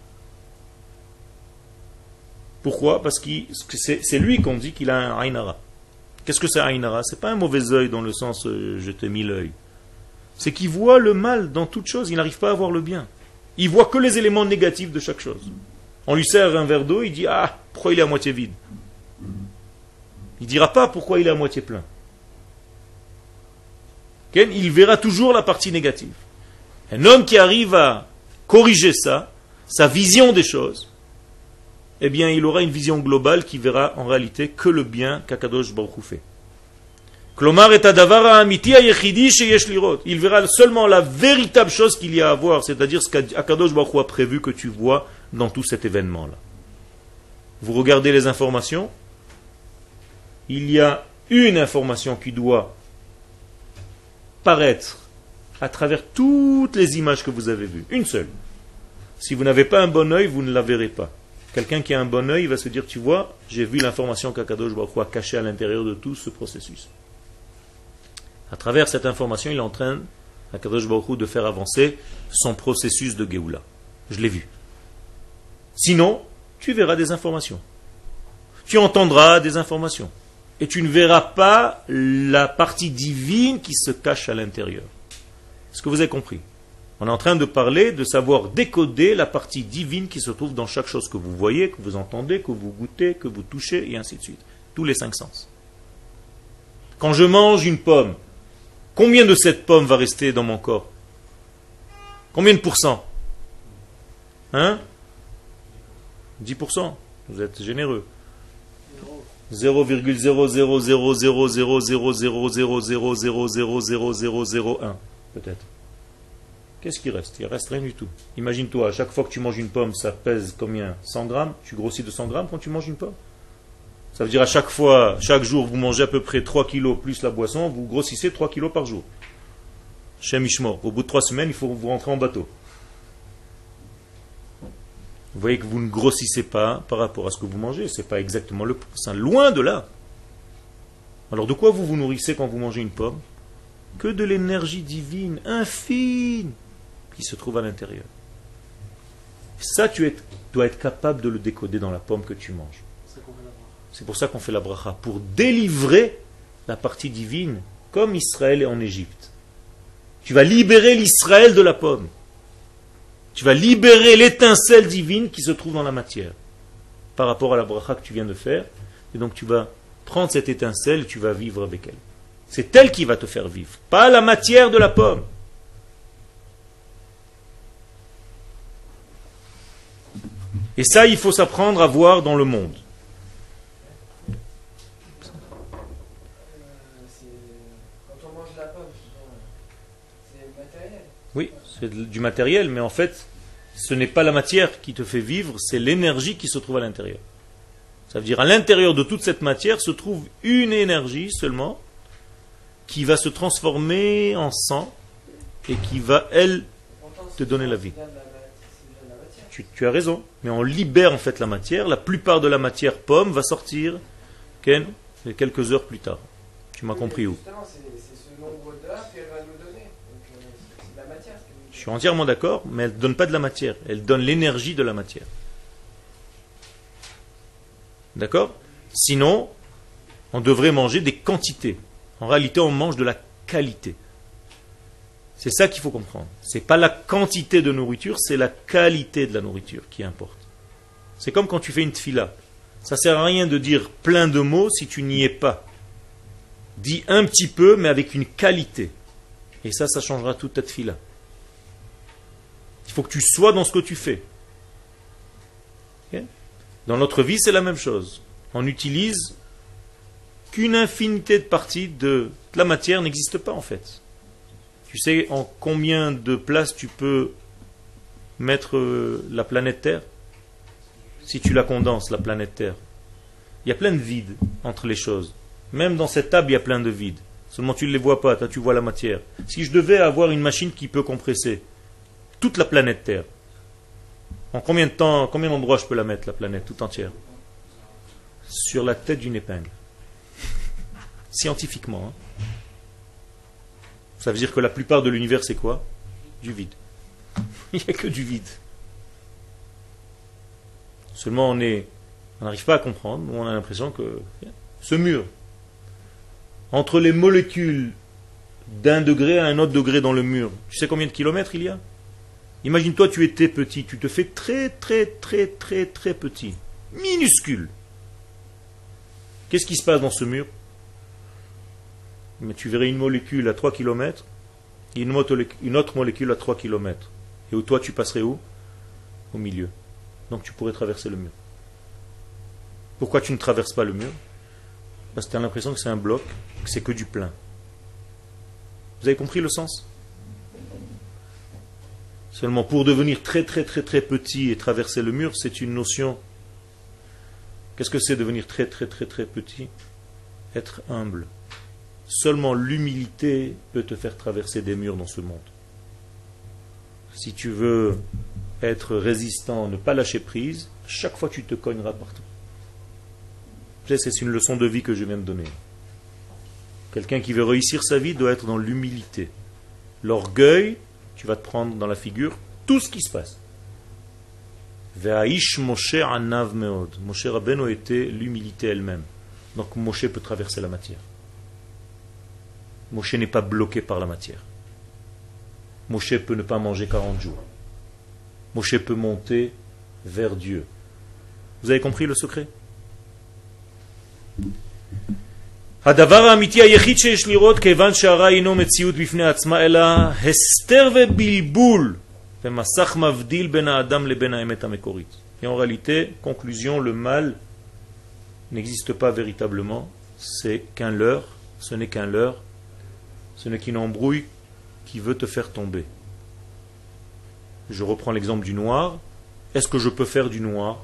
Pourquoi? Parce que c'est lui qu'on dit qu'il a un Ainara. Qu'est-ce que c'est un Ainara? C'est pas un mauvais œil dans le sens euh, je t'ai mis l'œil. C'est qu'il voit le mal dans toute chose, il n'arrive pas à voir le bien. Il voit que les éléments négatifs de chaque chose. On lui sert un verre d'eau, il dit ah, pourquoi il est à moitié vide? Il ne dira pas pourquoi il est à moitié plein. Il verra toujours la partie négative. Un homme qui arrive à corriger ça, sa vision des choses, eh bien il aura une vision globale qui verra en réalité que le bien qu'Akadosh Baruch Hu fait. Il verra seulement la véritable chose qu'il y a à voir, c'est-à-dire ce qu'Akadosh Baruch Hu a prévu que tu vois dans tout cet événement-là. Vous regardez les informations, il y a une information qui doit paraître à travers toutes les images que vous avez vues. Une seule. Si vous n'avez pas un bon œil, vous ne la verrez pas. Quelqu'un qui a un bon œil va se dire, tu vois, j'ai vu l'information qu'Akadosh Baruch Hu a cachée à l'intérieur de tout ce processus. À travers cette information, il est en train, Akadosh Baruch Hu, de faire avancer son processus de Géoula. Je l'ai vu. Sinon, tu verras des informations. Tu entendras des informations. Et tu ne verras pas la partie divine qui se cache à l'intérieur. Est-ce que vous avez compris? On est en train de parler, de savoir décoder la partie divine qui se trouve dans chaque chose que vous voyez, que vous entendez, que vous goûtez, que vous touchez, et ainsi de suite. Tous les cinq sens. Quand je mange une pomme, combien de cette pomme va rester dans mon corps? Combien de pourcents? Hein? dix pour cent. Vous êtes généreux. zéro virgule zéro zéro zéro zéro zéro zéro zéro zéro zéro zéro zéro zéro zéro zéro un peut-être. Qu'est-ce qui reste? Il reste rien du tout. Imagine-toi, à chaque fois que tu manges une pomme, ça pèse combien? cent grammes. Tu grossis de cent grammes quand tu manges une pomme. Ça veut dire à chaque fois, chaque jour, vous mangez à peu près trois kilos plus la boisson, vous grossissez trois kilos par jour. Chez Mishmor, au bout de trois semaines, il faut vous rentrer en bateau. Vous voyez que vous ne grossissez pas par rapport à ce que vous mangez. Ce n'est pas exactement le point. Loin de là. Alors de quoi vous vous nourrissez quand vous mangez une pomme? Que de l'énergie divine, infime, qui se trouve à l'intérieur. Ça, tu es, dois être capable de le décoder dans la pomme que tu manges. C'est pour ça qu'on fait la bracha. Pour délivrer la partie divine, comme Israël est en Égypte. Tu vas libérer l'Israël de la pomme. Tu vas libérer l'étincelle divine qui se trouve dans la matière par rapport à la bracha que tu viens de faire. Et donc tu vas prendre cette étincelle et tu vas vivre avec elle. C'est elle qui va te faire vivre, pas la matière de la pomme. Et ça, il faut s'apprendre à voir dans le monde. Oui, c'est du matériel, mais en fait, ce n'est pas la matière qui te fait vivre, c'est l'énergie qui se trouve à l'intérieur. Ça veut dire, à l'intérieur de toute cette matière se trouve une énergie seulement qui va se transformer en sang et qui va, elle, te donner la vie. Tu, tu as raison, mais on libère en fait la matière. La plupart de la matière pomme va sortir Ken, quelques heures plus tard. Tu m'as compris où? Je suis entièrement d'accord, mais elle ne donne pas de la matière. Elle donne l'énergie de la matière. D'accord? Sinon, on devrait manger des quantités. En réalité, on mange de la qualité. C'est ça qu'il faut comprendre. Ce n'est pas la quantité de nourriture, c'est la qualité de la nourriture qui importe. C'est comme quand tu fais une tfila. Ça ne sert à rien de dire plein de mots si tu n'y es pas. Dis un petit peu, mais avec une qualité. Et ça, ça changera toute ta tfila. Il faut que tu sois dans ce que tu fais. Okay? Dans notre vie, c'est la même chose. On utilise qu'une infinité de parties de la matière n'existe pas en fait. Tu sais en combien de places tu peux mettre la planète Terre? Si tu la condenses, la planète Terre. Il y a plein de vide entre les choses. Même dans cette table, il y a plein de vide. Seulement tu ne les vois pas, toi tu vois la matière. Si je devais avoir une machine qui peut compresser toute la planète Terre, en combien de temps, combien d'endroits je peux la mettre, la planète, tout entière? Sur la tête d'une épingle. Scientifiquement. Hein. Ça veut dire que la plupart de l'univers, c'est quoi? Du vide. Il n'y a que du vide. Seulement, on est, on n'arrive pas à comprendre, on a l'impression que ce mur, entre les molécules d'un degré à un autre degré dans le mur, tu sais combien de kilomètres il y a? Imagine-toi, tu étais petit, tu te fais très, très, très, très, très petit, minuscule. Qu'est-ce qui se passe dans ce mur? Mais tu verrais une molécule à trois kilomètres et une autre molécule à trois kilomètres. Et où toi, tu passerais où? Au milieu. Donc tu pourrais traverser le mur. Pourquoi tu ne traverses pas le mur? Parce que tu as l'impression que c'est un bloc, que c'est que du plein. Vous avez compris le sens? Seulement pour devenir très très très très petit et traverser le mur, c'est une notion. Qu'est-ce que c'est devenir très très très très petit? Être humble. Seulement l'humilité peut te faire traverser des murs dans ce monde. Si tu veux être résistant, ne pas lâcher prise, chaque fois tu te cogneras partout. C'est une leçon de vie que je viens de donner. Quelqu'un qui veut réussir sa vie doit être dans l'humilité. L'orgueil, tu vas te prendre dans la figure tout ce qui se passe. Ve'aish Moshe anav meod. Moshe Rabbeinu était l'humilité elle-même. Donc Moshe peut traverser la matière. Moshe n'est pas bloqué par la matière. Moshe peut ne pas manger quarante jours. Moshe peut monter vers Dieu. Vous avez compris le secret? הדבר האמיתי היחיד שיש לראות כיוון שהרע אינו מציאות בפני עצמה אלא הסתר ובלבול ומסך מבדיל בין האדם לבין האמת המקורית. Et en réalité, conclusion, le mal n'existe pas véritablement, c'est qu'un leurre, ce n'est qu'un leurre, ce n'est qu'une embrouille qui veut te faire tomber. Je reprends l'exemple du noir. Est-ce que je peux faire du noir?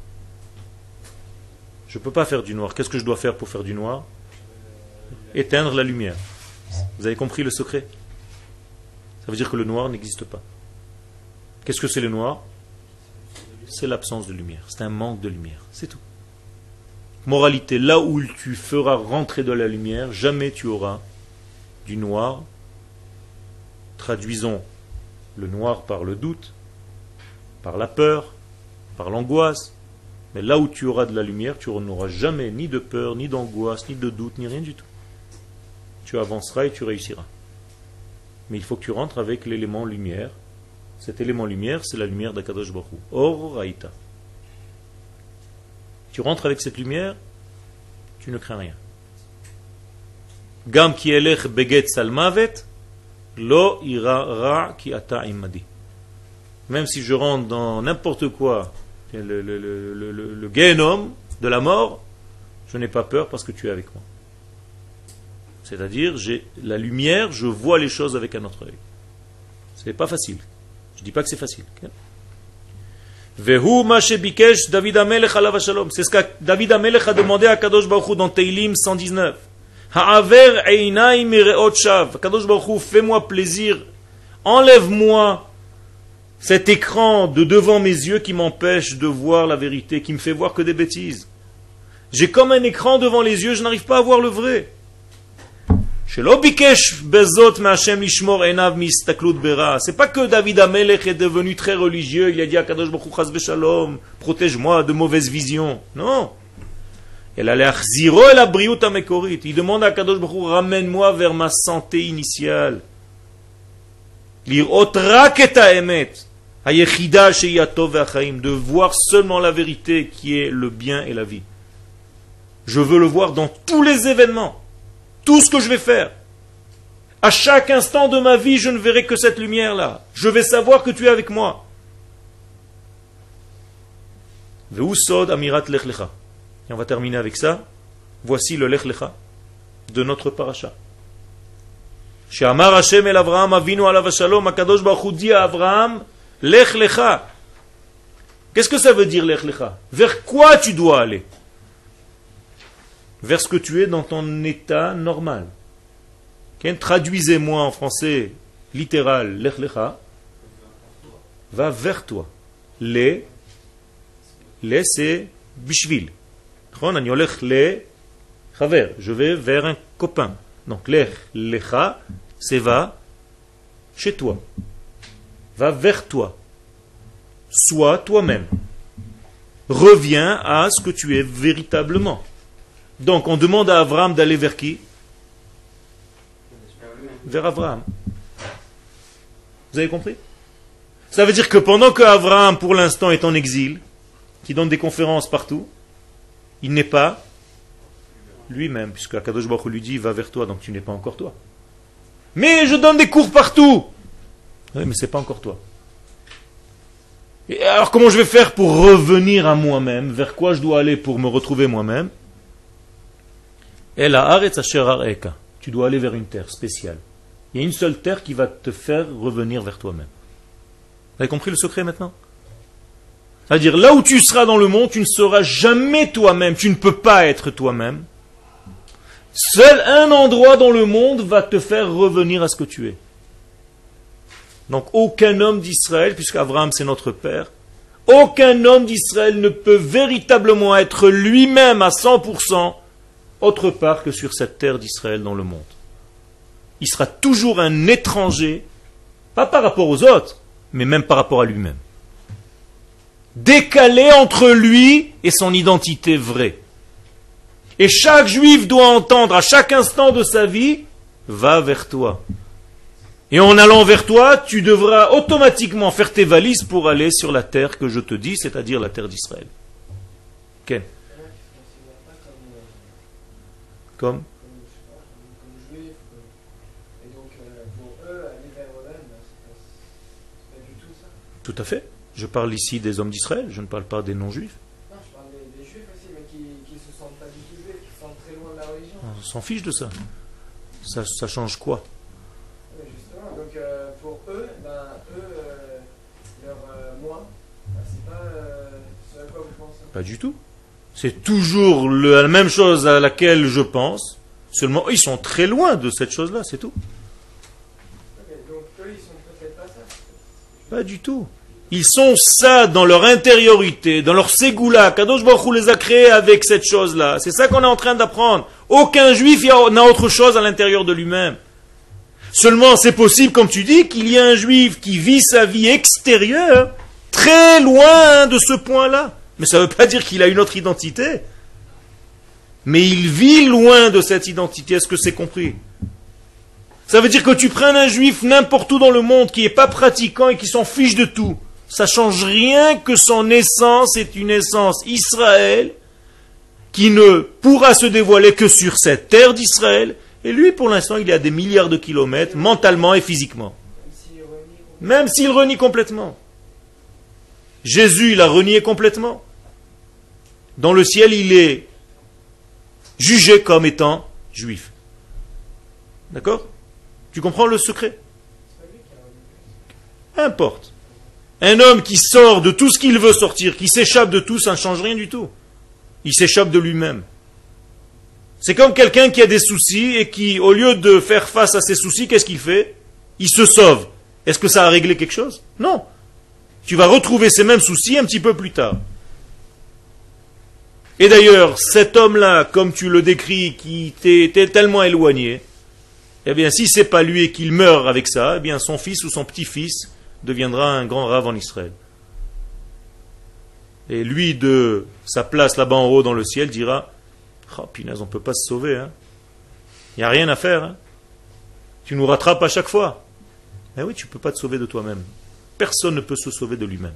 Je ne peux pas faire du noir. Qu'est-ce que je dois faire pour faire du noir? Éteindre la lumière. Vous avez compris le secret? Ça veut dire que le noir n'existe pas. Qu'est-ce que c'est le noir? C'est l'absence de lumière. C'est un manque de lumière. C'est tout. Moralité, là où tu feras rentrer de la lumière, jamais tu auras du noir. Traduisons le noir par le doute, par la peur, par l'angoisse. Mais là où tu auras de la lumière, tu n'auras jamais ni de peur, ni d'angoisse, ni de doute, ni rien du tout. Tu avanceras et tu réussiras. Mais il faut que tu rentres avec l'élément lumière. Cet élément lumière, c'est la lumière d'Akadosh Baruch Hu. Or Raïta. Tu rentres avec cette lumière, tu ne crains rien. Gam ki elech beget salmavet, lo ira ra ki ata imadi. Même si je rentre dans n'importe quoi, le, le, le, le, le, le génome de la mort, je n'ai pas peur parce que tu es avec moi. C'est-à-dire, j'ai la lumière, je vois les choses avec un autre œil. C'est pas facile. Je dis pas que c'est facile. Vehu ma shebikesh David HaMelech alav shalom. C'est ce que David HaMelech a demandé à Kadosh Baruch Hu dans Teilim cent dix-neuf. Ha'aver einai mireot shav. Kadosh Baruch Hu, fais-moi plaisir. Enlève-moi cet écran de devant mes yeux qui m'empêche de voir la vérité, qui me fait voir que des bêtises. J'ai comme un écran devant les yeux, je n'arrive pas à voir le vrai. C'est pas que David HaMelech est devenu très religieux, il a dit à Kadosh Baruch Hu chas v'shalom, protège-moi de mauvaises visions. Non. Il demande à Kadosh Baruch Hu, ramène-moi vers ma santé initiale. De voir seulement la vérité qui est le bien et la vie. Je veux le voir dans tous les événements. Tout ce que je vais faire. À chaque instant de ma vie, je ne verrai que cette lumière-là. Je vais savoir que tu es avec moi. Et on va terminer avec ça. Voici le Lech Lecha de notre paracha. She'amar Hashem el Avraham avinu alav shalom, HaKadosh Baruch Hu dit à Avraham, Lech Lecha. Qu'est-ce que ça veut dire Lech Lecha? Vers quoi tu dois aller? Vers ce que tu es dans ton état normal. Okay? Traduisez-moi en français littéral, Lech Lecha, va vers toi. Le, le c'est bishvil. Le, je vais vers un copain. Donc Lech Lecha, c'est va chez toi. Va vers toi. Sois toi-même. Reviens à ce que tu es véritablement. Donc, on demande à Abraham d'aller vers qui? Vers Abraham. Vous avez compris? Ça veut dire que pendant que Abraham, pour l'instant, est en exil, qui donne des conférences partout, il n'est pas lui-même, puisque Akadosh Baruch Hu lui dit, va vers toi, donc tu n'es pas encore toi. Mais je donne des cours partout. Oui, mais c'est pas encore toi. Et alors, comment je vais faire pour revenir à moi-même? Vers quoi je dois aller pour me retrouver moi-même? Tu dois aller vers une terre spéciale. Il y a une seule terre qui va te faire revenir vers toi-même. Vous avez compris le secret maintenant? C'est-à-dire, là où tu seras dans le monde, tu ne seras jamais toi-même. Tu ne peux pas être toi-même. Seul un endroit dans le monde va te faire revenir à ce que tu es. Donc, aucun homme d'Israël, puisque Abraham c'est notre père, aucun homme d'Israël ne peut véritablement être lui-même à cent pour cent autre part que sur cette terre d'Israël dans le monde. Il sera toujours un étranger, pas par rapport aux autres, mais même par rapport à lui-même. Décalé entre lui et son identité vraie. Et chaque juif doit entendre à chaque instant de sa vie, va vers toi. Et en allant vers toi, tu devras automatiquement faire tes valises pour aller sur la terre que je te dis, c'est-à-dire la terre d'Israël. Ken. Comme Tout à fait. Je parle ici des hommes d'Israël, je ne parle pas des non-juifs. Non, je parle des, des juifs aussi, mais qui ne se sentent pas du tout juifs, qui sont très loin de la religion. On s'en fiche de ça. Ça, ça change quoi? Oui, justement, donc euh, pour eux, ben, eux, euh, leur euh, moi, ben, c'est pas euh, ce à quoi vous pensez. Pas du tout. C'est toujours le- la même chose à laquelle je pense, seulement ils sont très loin de cette chose-là, c'est tout. Ok, donc eux, ils sont peut-être pas ça. Pas du tout. Ils sont ça dans leur intériorité, dans leur ségoula. Kadosh Baruch Hu les a créés avec cette chose-là. C'est ça qu'on est en train d'apprendre. Aucun juif n'a autre chose à l'intérieur de lui-même. Seulement, c'est possible, comme tu dis, qu'il y ait un juif qui vit sa vie extérieure très loin de ce point-là. Mais ça ne veut pas dire qu'il a une autre identité. Mais il vit loin de cette identité. Est-ce que c'est compris? Ça veut dire que tu prennes un juif n'importe où dans le monde qui n'est pas pratiquant et qui s'en fiche de tout. Ça ne change rien que son essence est une essence Israël qui ne pourra se dévoiler que sur cette terre d'Israël. Et lui, pour l'instant, il est à des milliards de kilomètres, mentalement et physiquement. Même s'il renie complètement. Jésus, il a renié complètement. Dans le ciel, il est jugé comme étant juif. D'accord? Tu comprends le secret? Importe. Un homme qui sort de tout ce qu'il veut sortir, qui s'échappe de tout, ça ne change rien du tout. Il s'échappe de lui-même. C'est comme quelqu'un qui a des soucis et qui, au lieu de faire face à ses soucis, qu'est-ce qu'il fait? Il se sauve. Est-ce que ça a réglé quelque chose? Non. Tu vas retrouver ces mêmes soucis un petit peu plus tard. Et d'ailleurs, cet homme-là, comme tu le décris, qui t'est tellement éloigné, eh bien, si c'est pas lui et qu'il meurt avec ça, eh bien, son fils ou son petit-fils deviendra un grand rave en Israël. Et lui, de sa place là-bas en haut dans le ciel, dira « Oh, punaise, on ne peut pas se sauver. Hein. Il n'y a rien à faire. Hein. Tu nous rattrapes à chaque fois. » Eh oui, tu ne peux pas te sauver de toi-même. Personne ne peut se sauver de lui-même.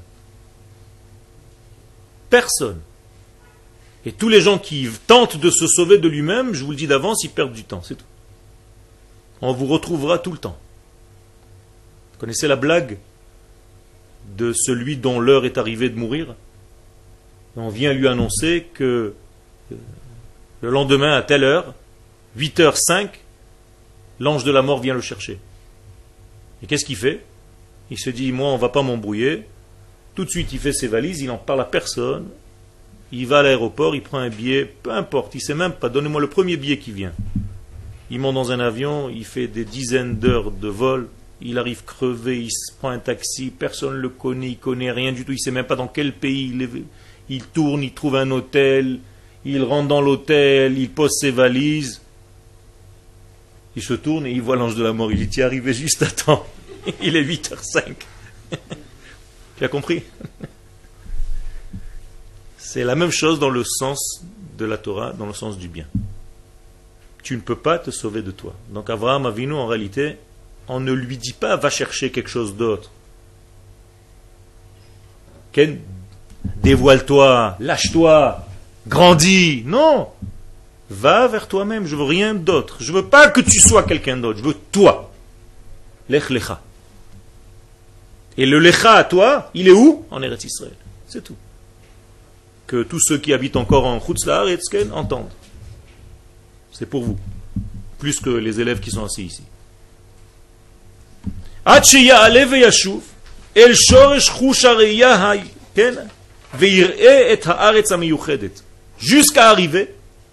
Personne. Et tous les gens qui tentent de se sauver de lui-même, je vous le dis d'avance, ils perdent du temps, c'est tout. On vous retrouvera tout le temps. Vous connaissez la blague de celui dont l'heure est arrivée de mourir? On vient lui annoncer que le lendemain à telle heure, huit heures cinq, l'ange de la mort vient le chercher. Et qu'est-ce qu'il fait? Il se dit, moi on ne va pas m'embrouiller. Tout de suite il fait ses valises, il n'en parle à personne. Il va à l'aéroport, il prend un billet, peu importe, il ne sait même pas, donnez-moi le premier billet qui vient. Il monte dans un avion, il fait des dizaines d'heures de vol, il arrive crevé, il se prend un taxi, personne ne le connaît, il ne connaît rien du tout, il ne sait même pas dans quel pays il est. Il tourne, il trouve un hôtel, il rentre dans l'hôtel, il pose ses valises, il se tourne et il voit l'ange de la mort, il dit, tu es arrivé juste à temps, il est huit heures cinq. Tu as compris? C'est la même chose dans le sens de la Torah, dans le sens du bien. Tu ne peux pas te sauver de toi. Donc Abraham Avinu, en réalité, on ne lui dit pas va chercher quelque chose d'autre. Ken, dévoile-toi, lâche-toi, grandis. Non. Va vers toi-même, je veux rien d'autre. Je veux pas que tu sois quelqu'un d'autre, je veux toi. Lech lecha. Et le lecha à toi, il est où? En Eretz Israël. C'est tout. Que tous ceux qui habitent encore en Chutz La'aretz entendent. C'est pour vous. Plus que les élèves qui sont assis ici. Jusqu'à arriver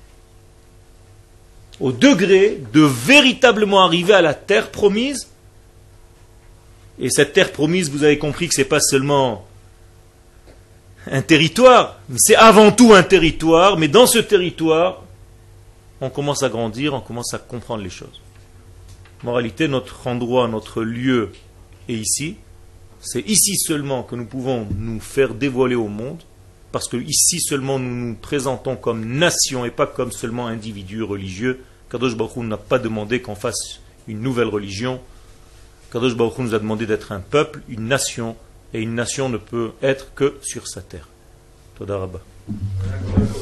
au degré de véritablement arriver à la terre promise. Et cette terre promise, vous avez compris que ce n'est pas seulement un territoire, c'est avant tout un territoire, mais dans ce territoire, on commence à grandir, on commence à comprendre les choses. Moralité, notre endroit, notre lieu est ici. C'est ici seulement que nous pouvons nous faire dévoiler au monde, parce que ici seulement nous nous présentons comme nation et pas comme seulement individu religieux. Kadosh Baruch Hu n'a pas demandé qu'on fasse une nouvelle religion Kadosh Baruch Hu nous a demandé d'être un peuple, une nation, et une nation ne peut être que sur sa terre. Toda Rabba.